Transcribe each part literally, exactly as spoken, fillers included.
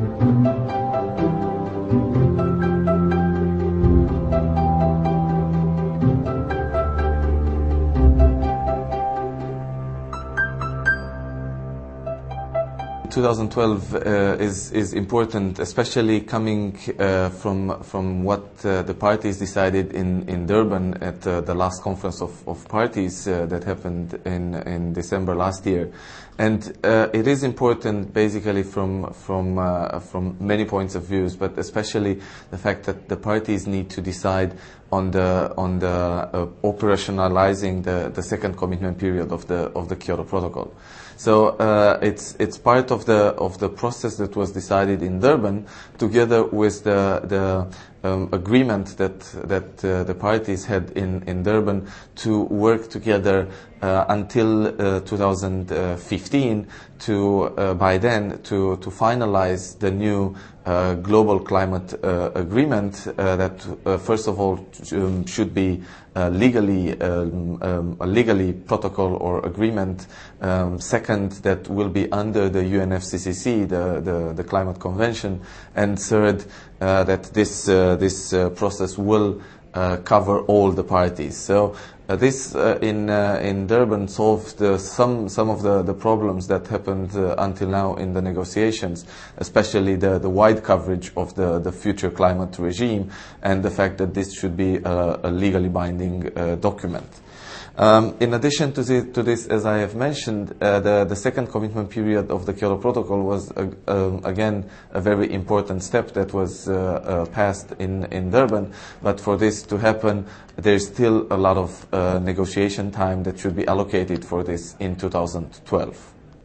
twenty twelve uh, is is important, especially coming uh, from from what uh, the parties decided in in Durban at uh, the last conference of of parties uh, that happened in in December last year, and uh, it is important basically from from uh, from many points of views, but especially the fact that the parties need to decide on the on the uh, operationalizing the the second commitment period of the of the Kyoto Protocol. So uh, it's it's part of the of the process that was decided in Durban, together with the the um, agreement that that uh, the parties had in in Durban to work together uh, until uh, two thousand fifteen to uh, by then to to finalize the new uh, global climate uh, agreement uh, that uh, first of all um, should be uh, legally um, um, a legally protocol or agreement. Um, second, that will be under the U N F C C C, the the, the Climate Convention, and third, uh, that this uh, this uh, process will uh, cover all the parties. So uh, this uh, in uh, in Durban solved uh, some some of the, the problems that happened uh, until now in the negotiations, especially the, the wide coverage of the, the future climate regime and the fact that this should be a, a legally binding uh, document. Um, in addition to, the, to this, as I have mentioned, uh, the, the second commitment period of the Kyoto Protocol was, uh, um, again, a very important step that was uh, uh, passed in, in Durban. But for this to happen, there is still a lot of uh, negotiation time that should be allocated for this in two thousand twelve.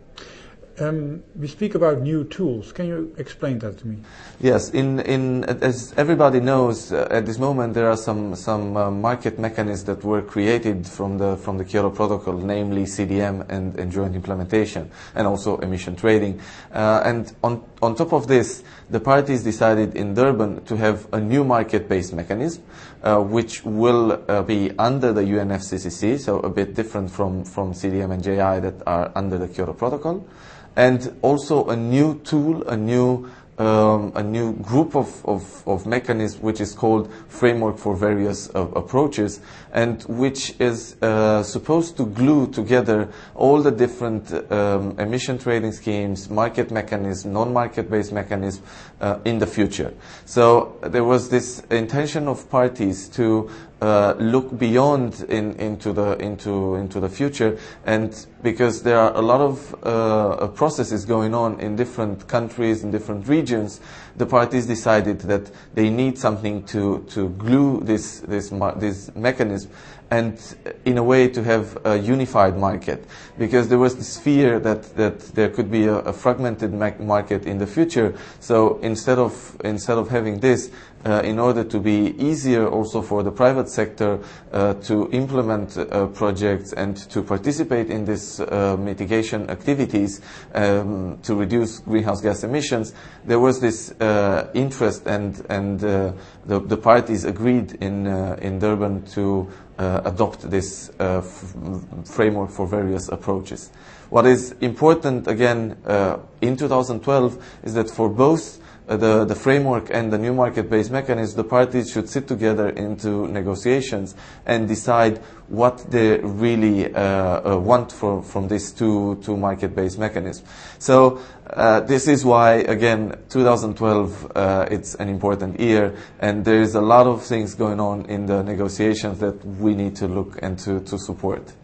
Um, we speak about new tools. Can you explain that to me? Yes, in, in, as everybody knows, uh, at this moment there are some, some uh, market mechanisms that were created from the, from the Kyoto Protocol, namely C D M and, and joint implementation, and also emission trading. Uh, and on, on top of this, the parties decided in Durban to have a new market-based mechanism, uh, which will uh, be under the U N F C C C, so a bit different from, from C D M and J I that are under the Kyoto Protocol. And also a new tool, a new um, a new group of, of, of mechanisms, which is called Framework for Various uh, Approaches, and which is uh, supposed to glue together all the different um, emission trading schemes, market mechanisms, non-market-based mechanisms uh, in the future. So there was this intention of parties to Uh, look beyond in, into the into into the future, and because there are a lot of uh, processes going on in different countries, in different regions, the parties decided that they need something to to glue this this this mechanism, and in a way to have a unified market, because there was this fear that that there could be a, a fragmented market in the future. So instead of instead of having this, Uh, in order to be easier also for the private sector uh, to implement uh, projects and to participate in these uh, mitigation activities um, to reduce greenhouse gas emissions, there was this uh, interest, and and uh, the, the parties agreed in uh, in Durban to uh, adopt this uh, f framework for various approaches. What is important again uh, in two thousand twelve is that for both Uh, the, the framework and the new market-based mechanism, the parties should sit together into negotiations and decide what they really uh, uh, want for, from these two, two market-based mechanisms. So uh, this is why, again, two thousand twelve, uh, it's an important year, and there is a lot of things going on in the negotiations that we need to look and to, to support.